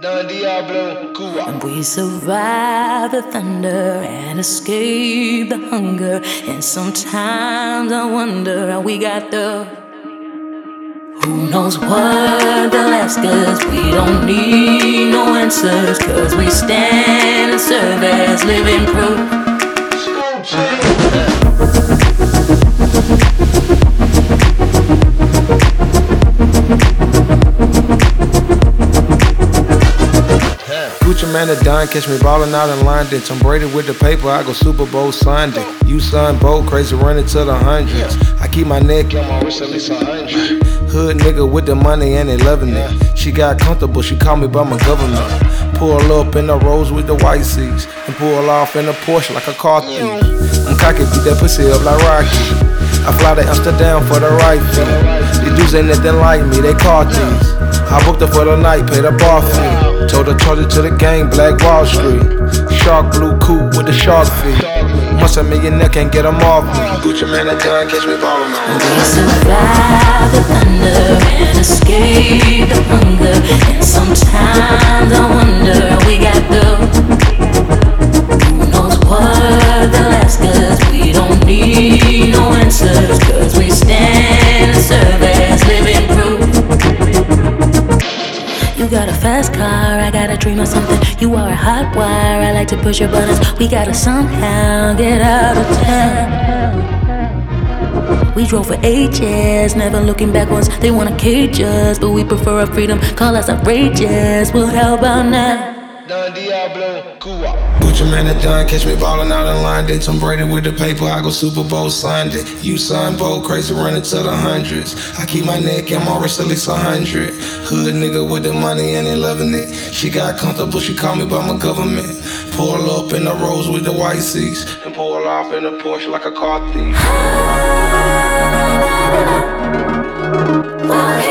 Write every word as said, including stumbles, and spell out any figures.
Don Diablo, Cuba. And we survive the thunder and escape the hunger. And sometimes I wonder how we got the. Who knows what they'll ask us? We don't need no answers, cause we stand and serve as living proof. Gucci man the Don, catch me ballin' out in London. Tom Brady with the paper, I go Super Bowl Sunday. You son, Bo, crazy running to the hundreds. I keep my neck on my wrist at least a hundred. Hood nigga with the money and they loving it. She got comfortable, she called me by my government. Pull up in the Rolls with the white seats and pull off in the Porsche like a car thief. I'm cocky, beat that pussy up like Rocky. I fly to Amsterdam for the right fee. These dudes ain't nothing like me, they car thieves. I booked her for the night, paid a bar fee. Told her charge it to the gang, Black Wall Street. Shark blue coupe with the shark feet. Once a millionaire can't get them off me. Gucci man that time, catch me ballin' on. We survive the thunder and escape the hunger. And sometimes I wonder how we got the. Who knows what they'll ask us? We don't need no answers, cause we stand and serve as living proof. You got a fast car, I got a dream of something. You are a hot wire, I like to push your buttons. We gotta somehow get out of town. We drove for ages, never looking backwards. They wanna cage us, but we prefer our freedom. Call us outrageous, well how about now? Don Diablo, Cuba. Gucci man that Don, catch me ballin' out in London. Tom Brady with the paper, I go Super Bowl Sunday. You son, Bo, crazy running to the hundreds. I keep my neck and my wrist at least a hundred. Hood nigga with the money and they loving it. She got comfortable, she called me by my government. Pull up in the Rolls with the white seats and pull off in the Porsche like a car thief.